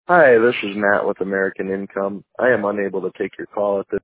Hi, this is Matt with American Income. I am unable to take your call at this